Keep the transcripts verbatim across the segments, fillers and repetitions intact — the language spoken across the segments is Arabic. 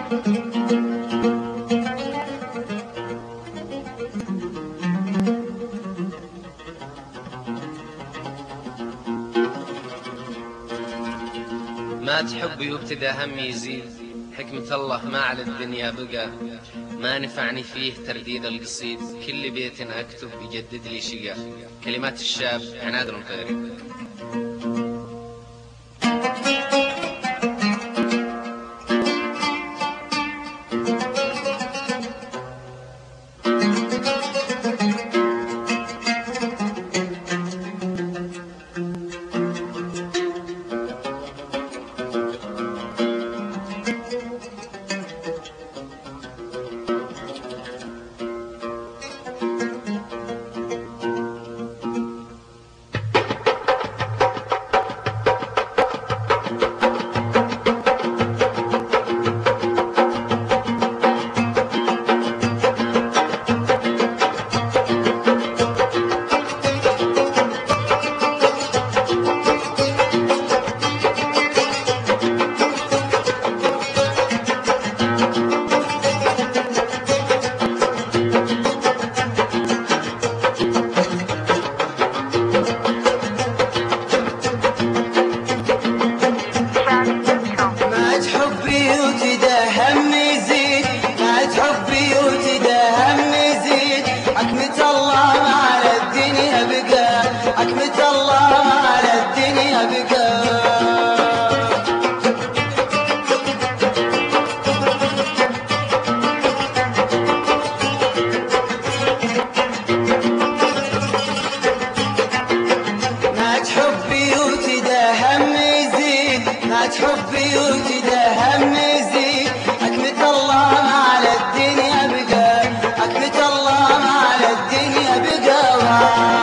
مات حبي وابتدى همي يزيد، حكمة الله ما على الدنيا بقى، ما نفعني فيه ترديد القصيد، كل بيت أكتب يجدد لي شقا. كلمات الشاب عناد المطيري. حبي وجده هم يزيد، حكمة الله ما على الدنيا بقى، حكمة الله ما على الدنيا بقى.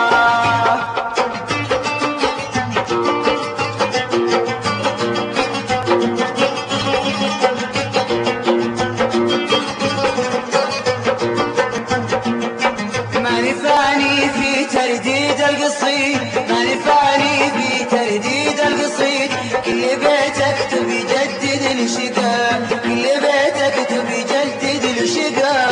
ماني فاني في ترديد القصيد، ماني فاني في ترديد القصيد، كل بيت اكتب يجدد الشقا، كل بيت اكتب يجدد الشقا.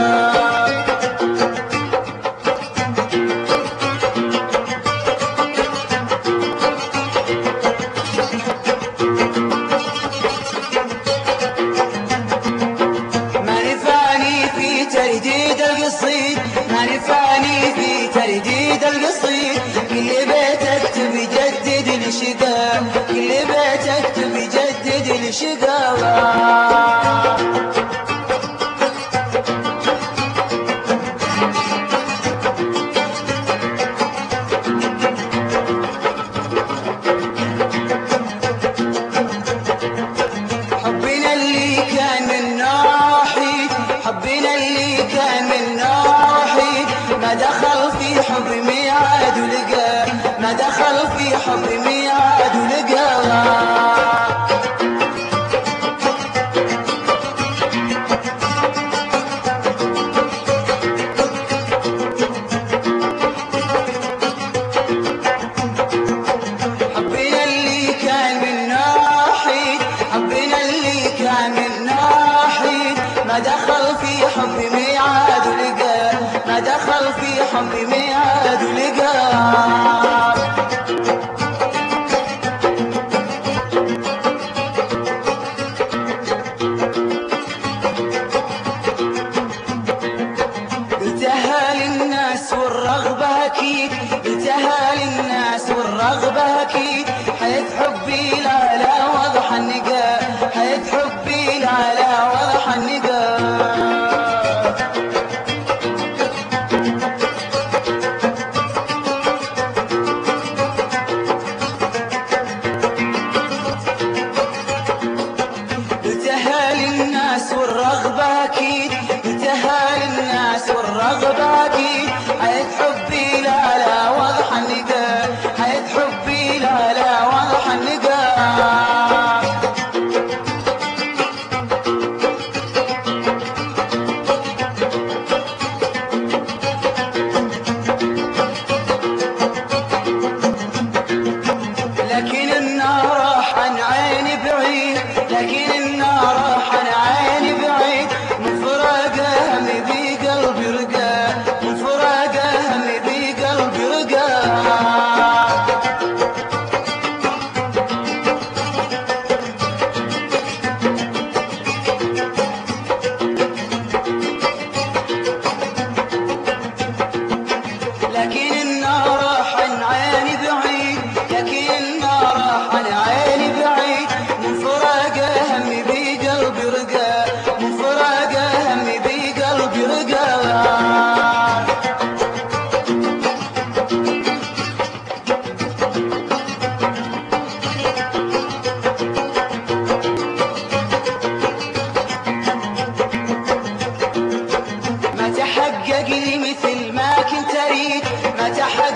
ماني فاني في ترديد القصيد، ماني فاني في ترديد القصيد، كل بيت اكتب يجدد الشقا، كل بيت اكتب يجدد الشقا. حبنا اللي كان من ناحي، حبنا اللي كان من ناحي، ما دخل في حب ميعاد ولقى، ما دخل في حب ميعاد ولقى. حبنا اللي كان من ناحي، حبنا اللي كان من ناحي، ما دخل في حب ميعاد ولقى، ما دخل في حب ميعاد ولقى. قلتها للناس والرغبة أكيد، قلتها للناس والرغبة أكيد، حيث حبي لا لا وضح النقا، حيث حبي لا لا وضح النقا. قلتها للناس والرغبة أكيد، قلتها للناس والرغبة أكيد، حيث حبي لا لا وضح النقا، حيث حبي لا لا وضح النقا. لكن النار راح عن عيني بعيد، لكن النار راح عن عيني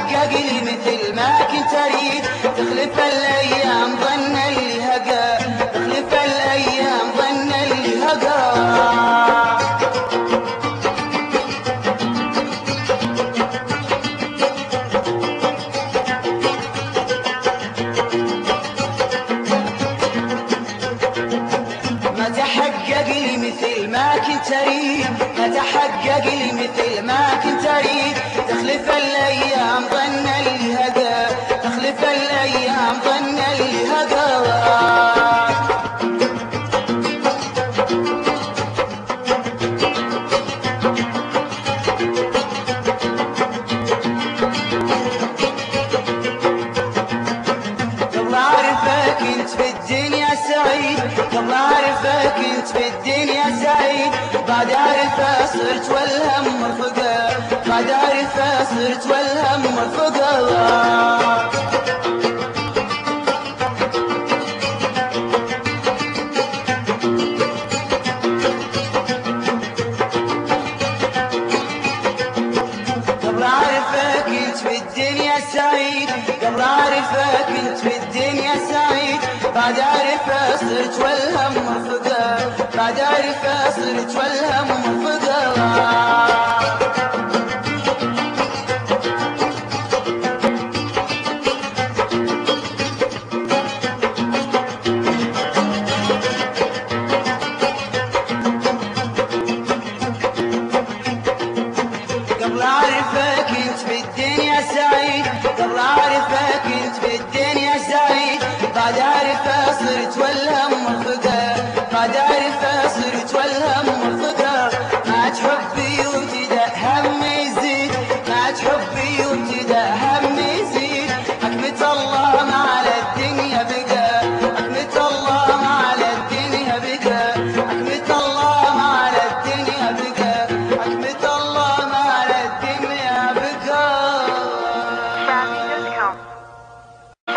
تحقق لي مثل ما كنت اريد، تخلف الايام ظن اللي هقى، تخلف الايام ظن اللي هقى. ما تحقق لي مثل ما كنت اريد، ما تحقق لي مثل ما كنت اريد، تخلف الايام ظن اللي هقى، تخلف الايام ظن اللي هقى. قبل اعرفك انت في الدنيا سعيد، قبل اعرفك انت في الدنيا سعيد، بعد اعرفه صرت والهم مرفقه، بعد اعرفه صرت والهم مرفقه. قبل اعرفك انت في الدنيا سعيد، قبل اعرفك انت في الدنيا سعيد، بعد اعرفه صرت والهم مرفقه، بعد اعرفه صرت والهم مرفقه. قبل اعرفك انت في الدنيا سعيد، قبل اعرفك انت في الدنيا سعيد، بعد اعرفه صرت والهم مرفقه، بعد اعرفه صرت والهم مرفقه. ما تحبي وابتدى هم يزيد، ما تحبي وابتدى هم يزيد، حكمة الله ما على الدنيا بقى، حكمة الله ما على الدنيا بقى، حكمة